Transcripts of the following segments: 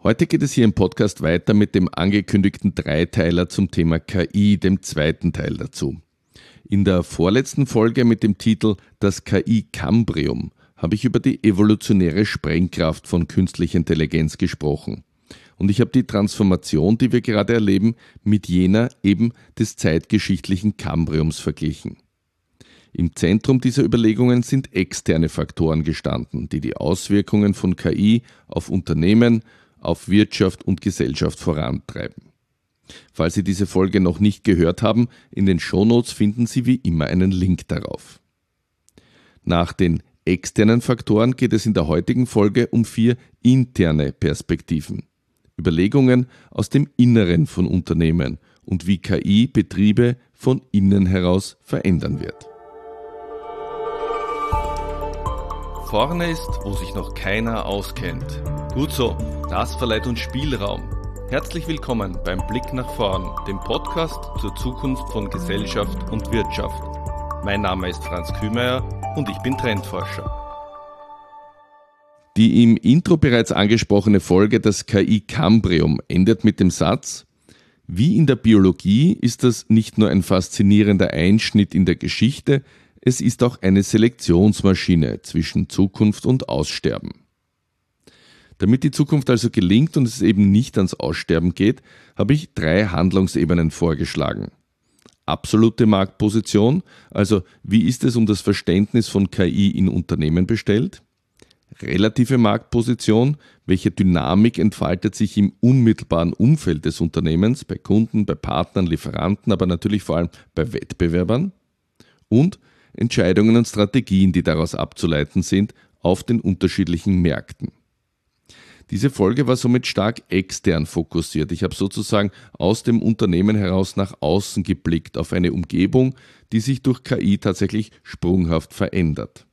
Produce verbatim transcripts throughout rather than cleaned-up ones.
Heute geht es hier im Podcast weiter mit dem angekündigten Dreiteiler zum Thema K I, dem zweiten Teil dazu. In der vorletzten Folge mit dem Titel Das K I-Kambrium habe ich über die evolutionäre Sprengkraft von künstlicher Intelligenz gesprochen. Und ich habe die Transformation, die wir gerade erleben, mit jener eben des zeitgeschichtlichen Kambriums verglichen. Im Zentrum dieser Überlegungen sind externe Faktoren gestanden, die die Auswirkungen von K I auf Unternehmen, auf Wirtschaft und Gesellschaft vorantreiben. Falls Sie diese Folge noch nicht gehört haben, in den Shownotes finden Sie wie immer einen Link darauf. Nach den externen Faktoren geht es in der heutigen Folge um vier interne Perspektiven. Überlegungen aus dem Inneren von Unternehmen und wie K I Betriebe von innen heraus verändern wird. Vorne ist, wo sich noch keiner auskennt. Gut so, das verleiht uns Spielraum. Herzlich willkommen beim Blick nach vorn, dem Podcast zur Zukunft von Gesellschaft und Wirtschaft. Mein Name ist Franz Kühmeier und ich bin Trendforscher. Die im Intro bereits angesprochene Folge, das K I-Kambrium, endet mit dem Satz: Wie in der Biologie ist das nicht nur ein faszinierender Einschnitt in der Geschichte, es ist auch eine Selektionsmaschine zwischen Zukunft und Aussterben. Damit die Zukunft also gelingt und es eben nicht ans Aussterben geht, habe ich drei Handlungsebenen vorgeschlagen. Absolute Marktposition, also wie ist es um das Verständnis von K I in Unternehmen bestellt? Relative Marktposition, welche Dynamik entfaltet sich im unmittelbaren Umfeld des Unternehmens, bei Kunden, bei Partnern, Lieferanten, aber natürlich vor allem bei Wettbewerbern? Und Entscheidungen und Strategien, die daraus abzuleiten sind, auf den unterschiedlichen Märkten. Diese Folge war somit stark extern fokussiert. Ich habe sozusagen aus dem Unternehmen heraus nach außen geblickt auf eine Umgebung, die sich durch K I tatsächlich sprunghaft verändert.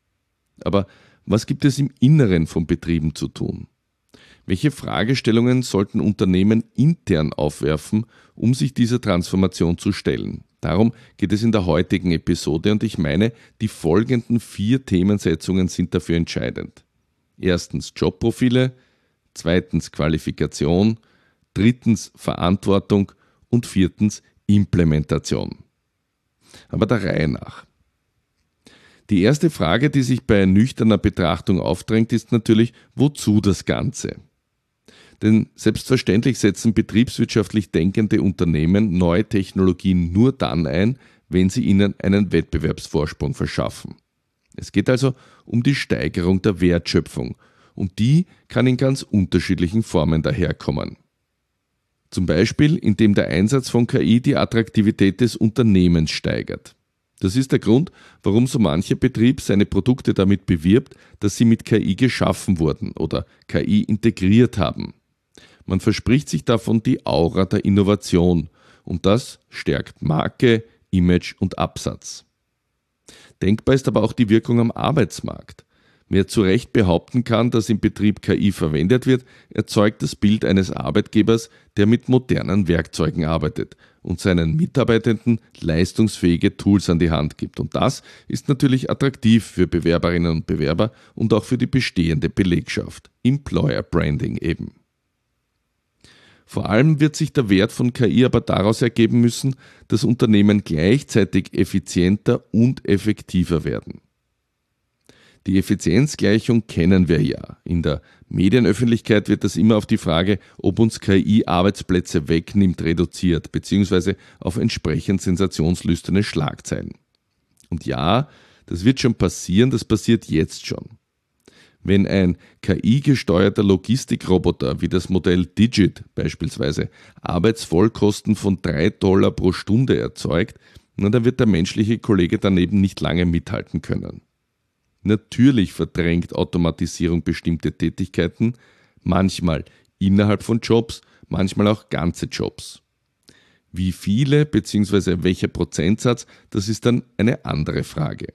Aber was gibt es im Inneren von Betrieben zu tun? Welche Fragestellungen sollten Unternehmen intern aufwerfen, um sich dieser Transformation zu stellen? Darum geht es in der heutigen Episode und ich meine, die folgenden vier Themensetzungen sind dafür entscheidend. Erstens Jobprofile, zweitens Qualifikation, drittens Verantwortung und viertens Implementation. Aber der Reihe nach. Die erste Frage, die sich bei nüchterner Betrachtung aufdrängt, ist natürlich, wozu das Ganze? Denn selbstverständlich setzen betriebswirtschaftlich denkende Unternehmen neue Technologien nur dann ein, wenn sie ihnen einen Wettbewerbsvorsprung verschaffen. Es geht also um die Steigerung der Wertschöpfung und die kann in ganz unterschiedlichen Formen daherkommen. Zum Beispiel, indem der Einsatz von K I die Attraktivität des Unternehmens steigert. Das ist der Grund, warum so mancher Betrieb seine Produkte damit bewirbt, dass sie mit K I geschaffen wurden oder K I integriert haben. Man verspricht sich davon die Aura der Innovation und das stärkt Marke, Image und Absatz. Denkbar ist aber auch die Wirkung am Arbeitsmarkt. Wer zu Recht behaupten kann, dass im Betrieb K I verwendet wird, erzeugt das Bild eines Arbeitgebers, der mit modernen Werkzeugen arbeitet und seinen Mitarbeitenden leistungsfähige Tools an die Hand gibt. Und das ist natürlich attraktiv für Bewerberinnen und Bewerber und auch für die bestehende Belegschaft. Employer Branding eben. Vor allem wird sich der Wert von K I aber daraus ergeben müssen, dass Unternehmen gleichzeitig effizienter und effektiver werden. Die Effizienzgleichung kennen wir ja. In der Medienöffentlichkeit wird das immer auf die Frage, ob uns K I Arbeitsplätze wegnimmt, reduziert, beziehungsweise auf entsprechend sensationslüsterne Schlagzeilen. Und ja, das wird schon passieren, das passiert jetzt schon. Wenn ein K I-gesteuerter Logistikroboter wie das Modell Digit beispielsweise Arbeitsvollkosten von drei Dollar pro Stunde erzeugt, na, dann wird der menschliche Kollege daneben nicht lange mithalten können. Natürlich verdrängt Automatisierung bestimmte Tätigkeiten, manchmal innerhalb von Jobs, manchmal auch ganze Jobs. Wie viele bzw. welcher Prozentsatz, das ist dann eine andere Frage.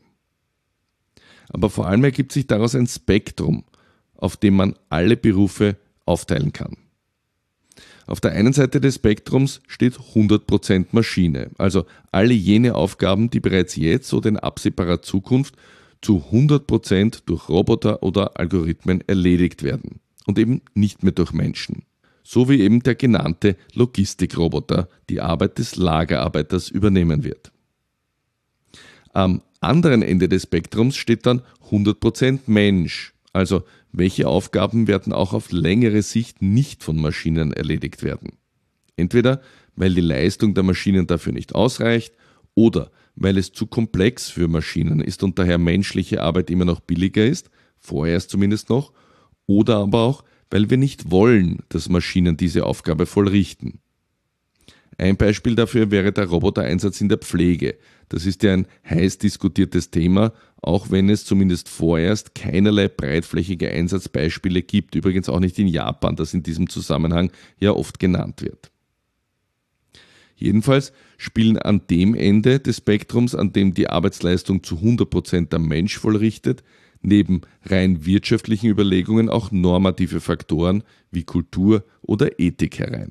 Aber vor allem ergibt sich daraus ein Spektrum, auf dem man alle Berufe aufteilen kann. Auf der einen Seite des Spektrums steht hundert Prozent Maschine, also alle jene Aufgaben, die bereits jetzt oder in absehbarer Zukunft zu hundert Prozent durch Roboter oder Algorithmen erledigt werden. und eben nicht mehr durch Menschen. So wie eben der genannte Logistikroboter die Arbeit des Lagerarbeiters übernehmen wird. Am anderen Ende des Spektrums steht dann hundert Prozent Mensch, also welche Aufgaben werden auch auf längere Sicht nicht von Maschinen erledigt werden. Entweder weil die Leistung der Maschinen dafür nicht ausreicht oder weil es zu komplex für Maschinen ist und daher menschliche Arbeit immer noch billiger ist, vorerst zumindest noch, oder aber auch, weil wir nicht wollen, dass Maschinen diese Aufgabe vollrichten. Ein Beispiel dafür wäre der Robotereinsatz in der Pflege. Das ist ja ein heiß diskutiertes Thema, auch wenn es zumindest vorerst keinerlei breitflächige Einsatzbeispiele gibt, übrigens auch nicht in Japan, das in diesem Zusammenhang ja oft genannt wird. Jedenfalls spielen an dem Ende des Spektrums, an dem die Arbeitsleistung zu hundert Prozent der Mensch vollrichtet, neben rein wirtschaftlichen Überlegungen auch normative Faktoren wie Kultur oder Ethik herein.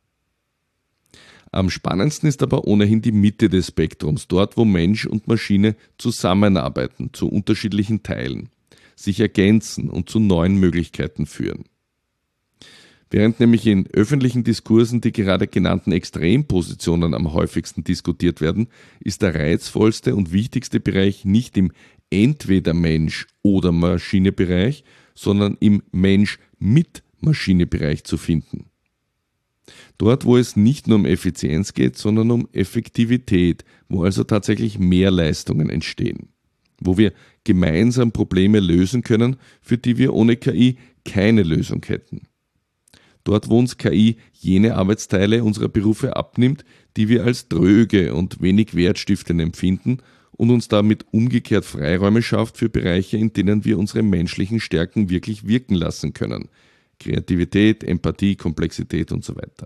Am spannendsten ist aber ohnehin die Mitte des Spektrums, dort wo Mensch und Maschine zusammenarbeiten zu unterschiedlichen Teilen, sich ergänzen und zu neuen Möglichkeiten führen. Während nämlich in öffentlichen Diskursen die gerade genannten Extrempositionen am häufigsten diskutiert werden, ist der reizvollste und wichtigste Bereich nicht im entweder Mensch- oder Maschine-Bereich, sondern im Mensch-mit-Maschine-Bereich zu finden. Dort, wo es nicht nur um Effizienz geht, sondern um Effektivität, wo also tatsächlich mehr Leistungen entstehen, wo wir gemeinsam Probleme lösen können, für die wir ohne K I keine Lösung hätten. Dort, wo uns K I jene Arbeitsteile unserer Berufe abnimmt, die wir als dröge und wenig wertstiftend empfinden und uns damit umgekehrt Freiräume schafft für Bereiche, in denen wir unsere menschlichen Stärken wirklich wirken lassen können. Kreativität, Empathie, Komplexität und so weiter.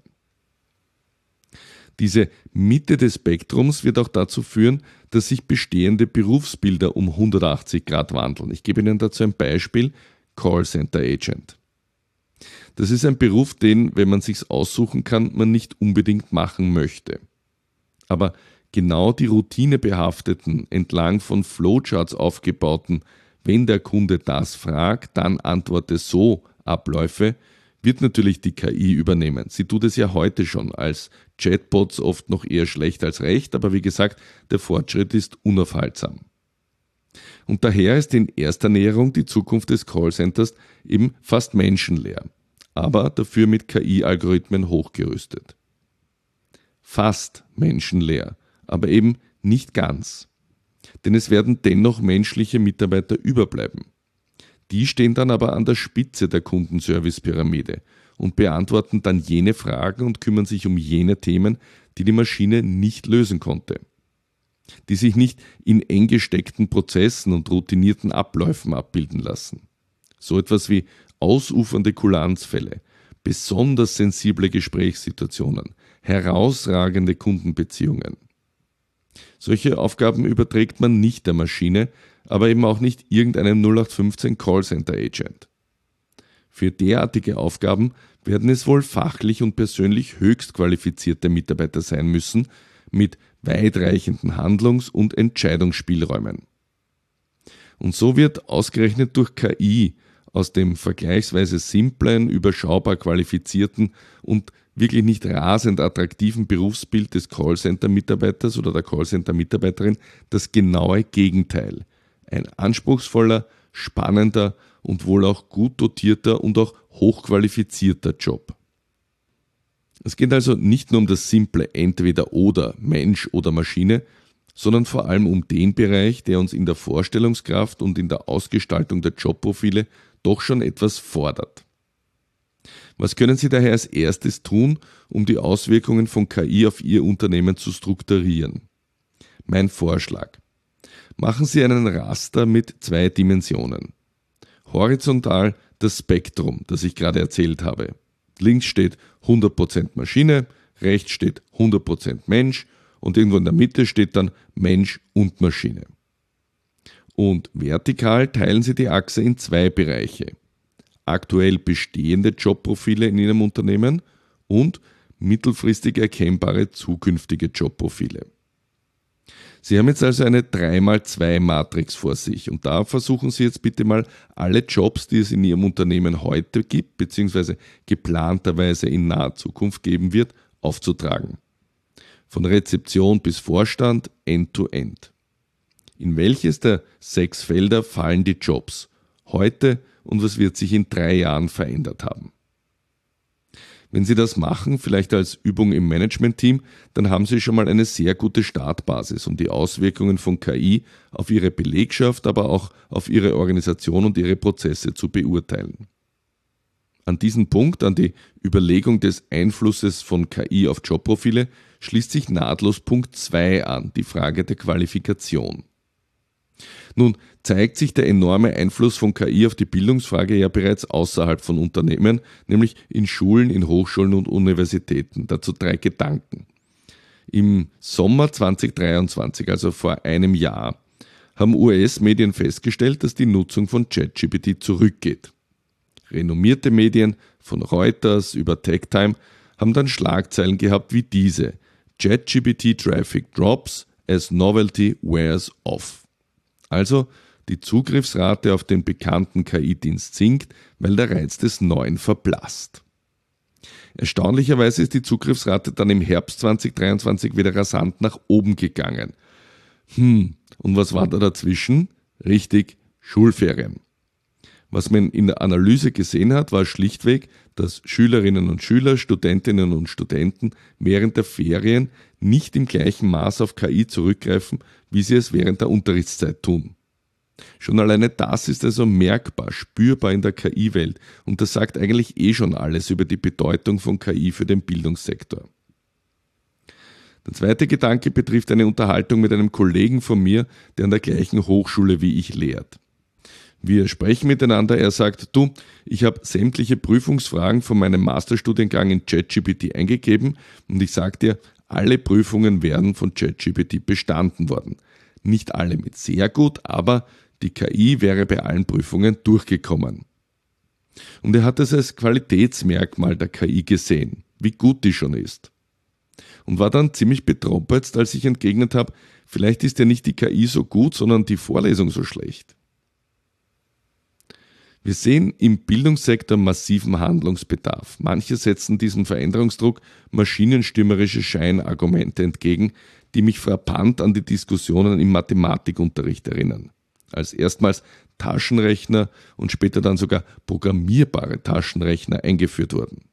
Diese Mitte des Spektrums wird auch dazu führen, dass sich bestehende Berufsbilder um hundertachtzig Grad wandeln. Ich gebe Ihnen dazu ein Beispiel: Callcenter Agent. Das ist ein Beruf, den, wenn man sich's aussuchen kann, man nicht unbedingt machen möchte. Aber genau die routinebehafteten, entlang von Flowcharts aufgebauten, wenn der Kunde das fragt, dann antworte so Abläufe, wird natürlich die K I übernehmen. Sie tut es ja heute schon, als Chatbots oft noch eher schlecht als recht, aber wie gesagt, der Fortschritt ist unaufhaltsam. Und daher ist in erster Näherung die Zukunft des Callcenters eben fast menschenleer, aber dafür mit K I-Algorithmen hochgerüstet. Fast menschenleer, aber eben nicht ganz. Denn es werden dennoch menschliche Mitarbeiter überbleiben. Die stehen dann aber an der Spitze der Kundenservice-Pyramide und beantworten dann jene Fragen und kümmern sich um jene Themen, die die Maschine nicht lösen konnte, die sich nicht in eng gesteckten Prozessen und routinierten Abläufen abbilden lassen. So etwas wie ausufernde Kulanzfälle, besonders sensible Gesprächssituationen, herausragende Kundenbeziehungen. Solche Aufgaben überträgt man nicht der Maschine, aber eben auch nicht irgendeinem null acht fünfzehn Callcenter Agent. Für derartige Aufgaben werden es wohl fachlich und persönlich höchst qualifizierte Mitarbeiter sein müssen, mit weitreichenden Handlungs- und Entscheidungsspielräumen. Und so wird ausgerechnet durch K I aus dem vergleichsweise simplen, überschaubar qualifizierten und wirklich nicht rasend attraktiven Berufsbild des Callcenter-Mitarbeiters oder der Callcenter-Mitarbeiterin das genaue Gegenteil. Ein anspruchsvoller, spannender und wohl auch gut dotierter und auch hochqualifizierter Job. Es geht also nicht nur um das simple Entweder-Oder, Mensch oder Maschine, sondern vor allem um den Bereich, der uns in der Vorstellungskraft und in der Ausgestaltung der Jobprofile doch schon etwas fordert. Was können Sie daher als erstes tun, um die Auswirkungen von K I auf Ihr Unternehmen zu strukturieren? Mein Vorschlag: Machen Sie einen Raster mit zwei Dimensionen. Horizontal das Spektrum, das ich gerade erzählt habe. Links steht hundert Prozent Maschine, rechts steht hundert Prozent Mensch und irgendwo in der Mitte steht dann Mensch und Maschine. Und vertikal teilen Sie die Achse in zwei Bereiche: aktuell bestehende Jobprofile in Ihrem Unternehmen und mittelfristig erkennbare zukünftige Jobprofile. Sie haben jetzt also eine drei mal zwei Matrix vor sich und da versuchen Sie jetzt bitte mal alle Jobs, die es in Ihrem Unternehmen heute gibt, beziehungsweise geplanterweise in naher Zukunft geben wird, aufzutragen. Von Rezeption bis Vorstand, End-to-End. In welches der sechs Felder fallen die Jobs heute und was wird sich in drei Jahren verändert haben? Wenn Sie das machen, vielleicht als Übung im Management-Team, dann haben Sie schon mal eine sehr gute Startbasis, um die Auswirkungen von K I auf Ihre Belegschaft, aber auch auf Ihre Organisation und Ihre Prozesse zu beurteilen. An diesen Punkt, an die Überlegung des Einflusses von K I auf Jobprofile, schließt sich nahtlos Punkt zwei an, die Frage der Qualifikation. Nun zeigt sich der enorme Einfluss von K I auf die Bildungsfrage ja bereits außerhalb von Unternehmen, nämlich in Schulen, in Hochschulen und Universitäten. Dazu drei Gedanken. Im Sommer zweitausenddreiundzwanzig, also vor einem Jahr, haben U S-Medien festgestellt, dass die Nutzung von ChatGPT zurückgeht. Renommierte Medien, von Reuters über TechTime, haben dann Schlagzeilen gehabt wie diese: ChatGPT Traffic drops as novelty wears off. Also die Zugriffsrate auf den bekannten K I-Dienst sinkt, weil der Reiz des Neuen verblasst. Erstaunlicherweise ist die Zugriffsrate dann im Herbst zweitausenddreiundzwanzig wieder rasant nach oben gegangen. Hm, und was war da dazwischen? Richtig, Schulferien. Was man in der Analyse gesehen hat, war schlichtweg, dass Schülerinnen und Schüler, Studentinnen und Studenten während der Ferien nicht im gleichen Maß auf K I zurückgreifen, wie sie es während der Unterrichtszeit tun. Schon alleine das ist also merkbar, spürbar in der K I-Welt und das sagt eigentlich eh schon alles über die Bedeutung von K I für den Bildungssektor. Der zweite Gedanke betrifft eine Unterhaltung mit einem Kollegen von mir, der an der gleichen Hochschule wie ich lehrt. Wir sprechen miteinander, er sagt, du, ich habe sämtliche Prüfungsfragen von meinem Masterstudiengang in ChatGPT eingegeben und ich sage dir, alle Prüfungen werden von ChatGPT bestanden worden. Nicht alle mit sehr gut, aber die K I wäre bei allen Prüfungen durchgekommen. Und er hat es als Qualitätsmerkmal der K I gesehen, wie gut die schon ist. Und war dann ziemlich betroppelt, als ich entgegnet habe, vielleicht ist ja nicht die K I so gut, sondern die Vorlesung so schlecht. Wir sehen im Bildungssektor massiven Handlungsbedarf. Manche setzen diesem Veränderungsdruck maschinenstürmerische Scheinargumente entgegen, die mich frappant an die Diskussionen im Mathematikunterricht erinnern. Als erstmals Taschenrechner und später dann sogar programmierbare Taschenrechner eingeführt wurden.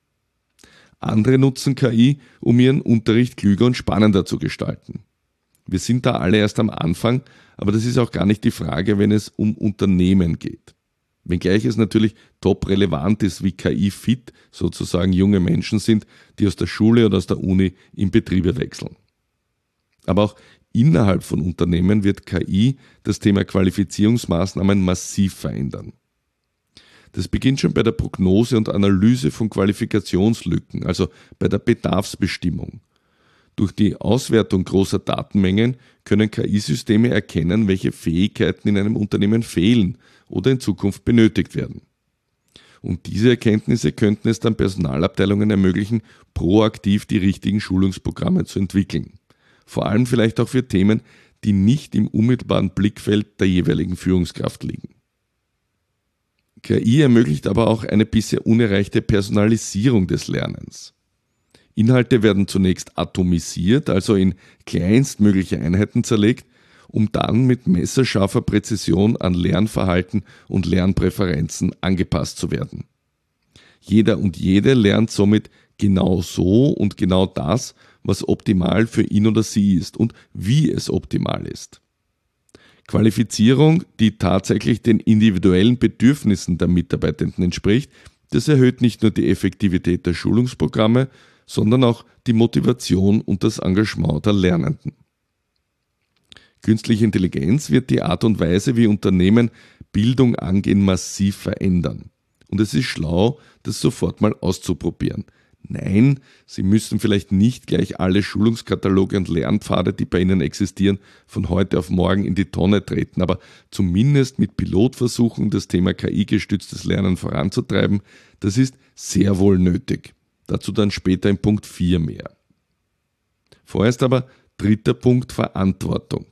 Andere nutzen K I, um ihren Unterricht klüger und spannender zu gestalten. Wir sind da alle erst am Anfang, aber das ist auch gar nicht die Frage, wenn es um Unternehmen geht. Wenngleich es natürlich top relevant ist, wie K I-fit sozusagen junge Menschen sind, die aus der Schule oder aus der Uni in Betriebe wechseln. Aber auch innerhalb von Unternehmen wird K I das Thema Qualifizierungsmaßnahmen massiv verändern. Das beginnt schon bei der Prognose und Analyse von Qualifikationslücken, also bei der Bedarfsbestimmung. Durch die Auswertung großer Datenmengen können K I-Systeme erkennen, welche Fähigkeiten in einem Unternehmen fehlen oder in Zukunft benötigt werden. Und diese Erkenntnisse könnten es dann Personalabteilungen ermöglichen, proaktiv die richtigen Schulungsprogramme zu entwickeln. Vor allem vielleicht auch für Themen, die nicht im unmittelbaren Blickfeld der jeweiligen Führungskraft liegen. K I ermöglicht aber auch eine bisher unerreichte Personalisierung des Lernens. Inhalte werden zunächst atomisiert, also in kleinstmögliche Einheiten zerlegt, um dann mit messerscharfer Präzision an Lernverhalten und Lernpräferenzen angepasst zu werden. Jeder und jede lernt somit genau so und genau das, was optimal für ihn oder sie ist und wie es optimal ist. Qualifizierung, die tatsächlich den individuellen Bedürfnissen der Mitarbeitenden entspricht, das erhöht nicht nur die Effektivität der Schulungsprogramme, sondern auch die Motivation und das Engagement der Lernenden. Künstliche Intelligenz wird die Art und Weise, wie Unternehmen Bildung angehen, massiv verändern. Und es ist schlau, das sofort mal auszuprobieren. Nein, Sie müssen vielleicht nicht gleich alle Schulungskataloge und Lernpfade, die bei Ihnen existieren, von heute auf morgen in die Tonne treten, aber zumindest mit Pilotversuchen das Thema K I-gestütztes Lernen voranzutreiben, das ist sehr wohl nötig. Dazu dann später in Punkt vier mehr. Vorerst aber Dritter Punkt, Verantwortung.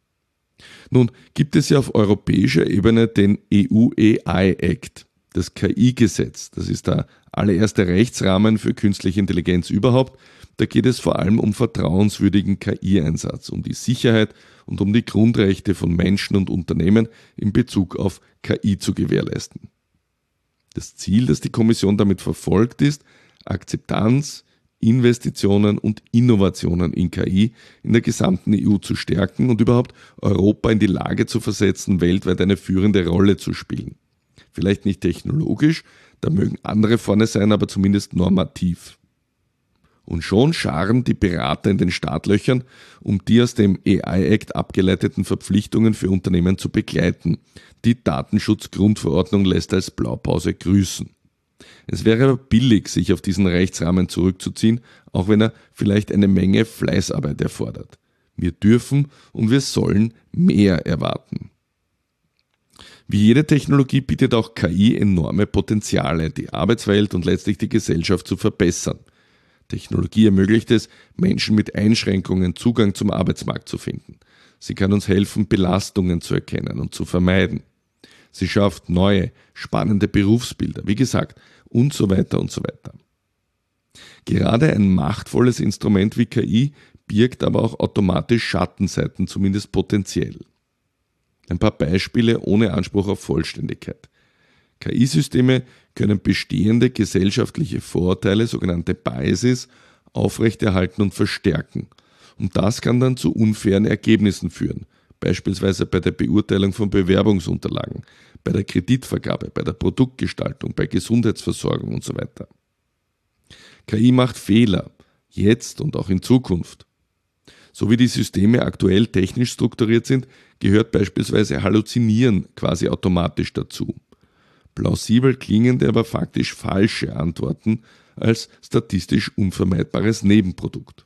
Nun gibt es ja auf europäischer Ebene den E U A I Act, das K I-Gesetz. Das ist der allererste Rechtsrahmen für künstliche Intelligenz überhaupt. Da geht es vor allem um vertrauenswürdigen K I-Einsatz, um die Sicherheit und um die Grundrechte von Menschen und Unternehmen in Bezug auf K I zu gewährleisten. Das Ziel, das die Kommission damit verfolgt, ist, Akzeptanz, Investitionen und Innovationen in K I in der gesamten E U zu stärken und überhaupt Europa in die Lage zu versetzen, weltweit eine führende Rolle zu spielen. Vielleicht nicht technologisch, da mögen andere vorne sein, aber zumindest normativ. Und schon scharren die Berater in den Startlöchern, um die aus dem A I Act abgeleiteten Verpflichtungen für Unternehmen zu begleiten. Die Datenschutzgrundverordnung lässt als Blaupause grüßen. Es wäre aber billig, sich auf diesen Rechtsrahmen zurückzuziehen, auch wenn er vielleicht eine Menge Fleißarbeit erfordert. Wir dürfen und wir sollen mehr erwarten. Wie jede Technologie bietet auch K I enorme Potenziale, die Arbeitswelt und letztlich die Gesellschaft zu verbessern. Technologie ermöglicht es, Menschen mit Einschränkungen Zugang zum Arbeitsmarkt zu finden. Sie kann uns helfen, Belastungen zu erkennen und zu vermeiden. Sie schafft neue, spannende Berufsbilder, wie gesagt, und so weiter und so weiter. Gerade ein machtvolles Instrument wie K I birgt aber auch automatisch Schattenseiten, zumindest potenziell. Ein paar Beispiele ohne Anspruch auf Vollständigkeit. K I-Systeme können bestehende gesellschaftliche Vorurteile, sogenannte Biases, aufrechterhalten und verstärken. Und das kann dann zu unfairen Ergebnissen führen, beispielsweise bei der Beurteilung von Bewerbungsunterlagen, bei der Kreditvergabe, bei der Produktgestaltung, bei Gesundheitsversorgung und so weiter. K I macht Fehler, jetzt und auch in Zukunft. So wie die Systeme aktuell technisch strukturiert sind, gehört beispielsweise Halluzinieren quasi automatisch dazu. Plausibel klingende, aber faktisch falsche Antworten als statistisch unvermeidbares Nebenprodukt.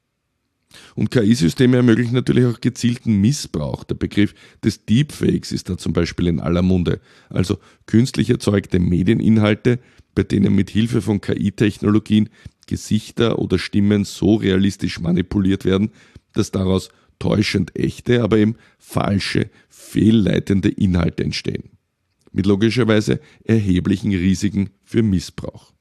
Und K I-Systeme ermöglichen natürlich auch gezielten Missbrauch. Der Begriff des Deepfakes ist da zum Beispiel in aller Munde, also künstlich erzeugte Medieninhalte, bei denen mit Hilfe von K I-Technologien Gesichter oder Stimmen so realistisch manipuliert werden, dass daraus täuschend echte, aber eben falsche, fehlleitende Inhalte entstehen. Mit logischerweise erheblichen Risiken für Missbrauch.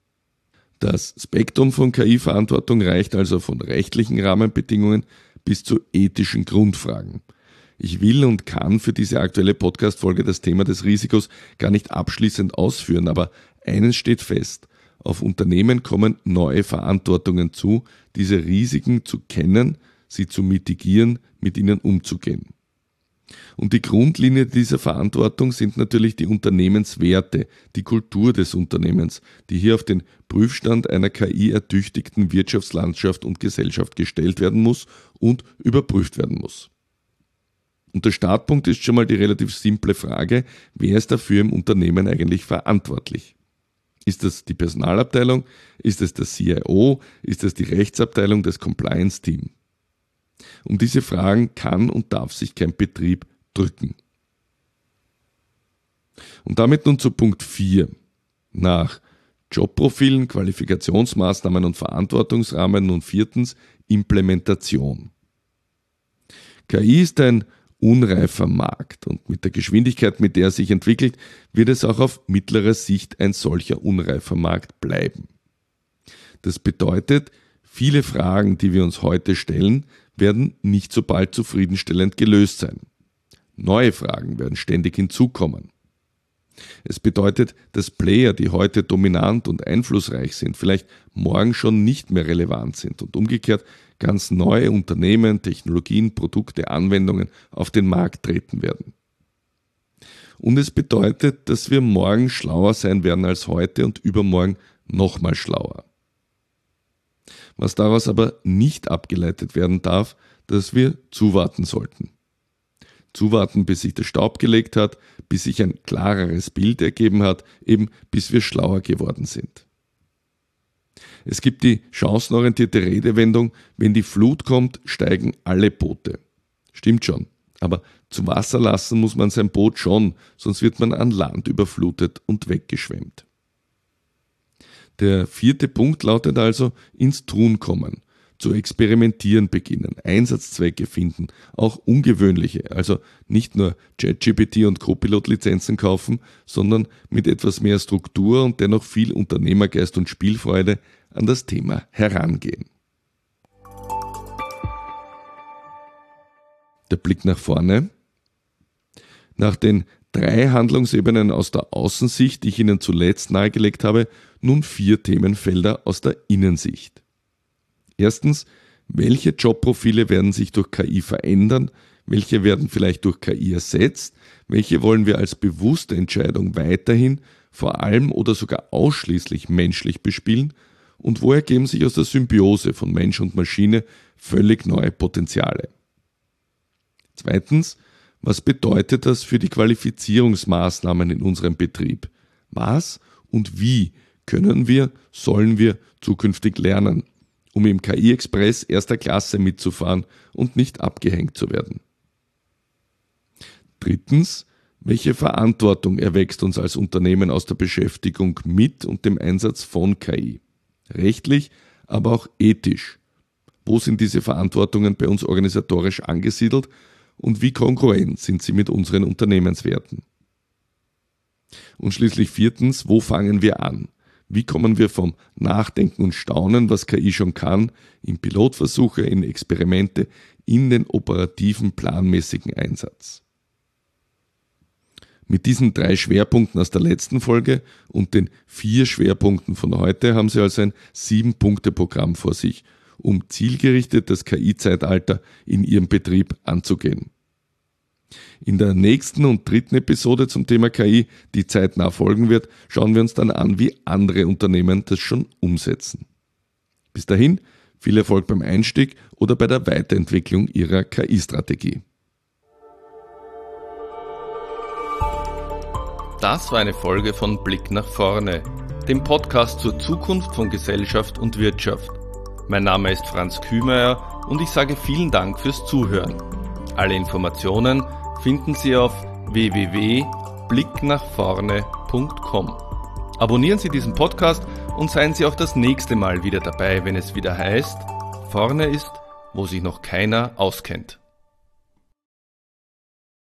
Das Spektrum von K I-Verantwortung reicht also von rechtlichen Rahmenbedingungen bis zu ethischen Grundfragen. Ich will und kann für diese aktuelle Podcast-Folge das Thema des Risikos gar nicht abschließend ausführen, aber eines steht fest: Auf Unternehmen kommen neue Verantwortungen zu, diese Risiken zu kennen, sie zu mitigieren, mit ihnen umzugehen. Und die Grundlinie dieser Verantwortung sind natürlich die Unternehmenswerte, die Kultur des Unternehmens, die hier auf den Prüfstand einer K I-ertüchtigten Wirtschaftslandschaft und Gesellschaft gestellt werden muss und überprüft werden muss. Und der Startpunkt ist schon mal die relativ simple Frage: Wer ist dafür im Unternehmen eigentlich verantwortlich? Ist das die Personalabteilung? Ist es der C I O? Ist es die Rechtsabteilung, das Compliance-Team? Um diese Fragen kann und darf sich kein Betrieb drücken. Und damit nun zu Punkt vier. Nach Jobprofilen, Qualifikationsmaßnahmen und Verantwortungsrahmen nun viertens Implementation. K I ist ein unreifer Markt und mit der Geschwindigkeit, mit der er sich entwickelt, wird es auch auf mittlere Sicht ein solcher unreifer Markt bleiben. Das bedeutet, viele Fragen, die wir uns heute stellen, werden nicht so bald zufriedenstellend gelöst sein. Neue Fragen werden ständig hinzukommen. Es bedeutet, dass Player, die heute dominant und einflussreich sind, vielleicht morgen schon nicht mehr relevant sind und umgekehrt ganz neue Unternehmen, Technologien, Produkte, Anwendungen auf den Markt treten werden. Und es bedeutet, dass wir morgen schlauer sein werden als heute und übermorgen nochmal schlauer. Was daraus aber nicht abgeleitet werden darf, dass wir zuwarten sollten. Zuwarten, bis sich der Staub gelegt hat, bis sich ein klareres Bild ergeben hat, eben bis wir schlauer geworden sind. Es gibt die chancenorientierte Redewendung: Wenn die Flut kommt, steigen alle Boote. Stimmt schon, aber zu Wasser lassen muss man sein Boot schon, sonst wird man an Land überflutet und weggeschwemmt. Der vierte Punkt lautet also: ins Tun kommen. zu experimentieren beginnen, Einsatzzwecke finden, auch ungewöhnliche, also nicht nur ChatGPT und Copilot-Lizenzen kaufen, sondern mit etwas mehr Struktur und dennoch viel Unternehmergeist und Spielfreude an das Thema herangehen. Der Blick nach vorne. Nach den drei Handlungsebenen aus der Außensicht, die ich Ihnen zuletzt nahegelegt habe, nun vier Themenfelder aus der Innensicht. Erstens, welche Jobprofile werden sich durch K I verändern? Welche werden vielleicht durch K I ersetzt? Welche wollen wir als bewusste Entscheidung weiterhin, vor allem oder sogar ausschließlich menschlich bespielen? Und wo ergeben sich aus der Symbiose von Mensch und Maschine völlig neue Potenziale? Zweitens, was bedeutet das für die Qualifizierungsmaßnahmen in unserem Betrieb? Was und wie können wir, sollen wir zukünftig lernen, um im K I-Express erster Klasse mitzufahren und nicht abgehängt zu werden? Drittens, welche Verantwortung erwächst uns als Unternehmen aus der Beschäftigung mit und dem Einsatz von K I? Rechtlich, aber auch ethisch. Wo sind diese Verantwortungen bei uns organisatorisch angesiedelt? Und wie kongruent sind sie mit unseren Unternehmenswerten? Und schließlich viertens, wo fangen wir an? Wie kommen wir vom Nachdenken und Staunen, was K I schon kann, in Pilotversuche, in Experimente, in den operativen, planmäßigen Einsatz? Mit diesen drei Schwerpunkten aus der letzten Folge und den vier Schwerpunkten von heute haben Sie also ein Sieben-Punkte-Programm vor sich, um zielgerichtet das K I-Zeitalter in Ihrem Betrieb anzugehen. In der nächsten und dritten Episode zum Thema K I, die zeitnah folgen wird, schauen wir uns dann an, wie andere Unternehmen das schon umsetzen. Bis dahin, viel Erfolg beim Einstieg oder bei der Weiterentwicklung Ihrer K I-Strategie. Das war eine Folge von Blick nach vorne, dem Podcast zur Zukunft von Gesellschaft und Wirtschaft. Mein Name ist Franz Kühmeier und ich sage vielen Dank fürs Zuhören. Alle Informationen finden Sie auf w w w punkt blick nach vorne punkt com. Abonnieren Sie diesen Podcast und seien Sie auch das nächste Mal wieder dabei, wenn es wieder heißt, vorne ist, wo sich noch keiner auskennt.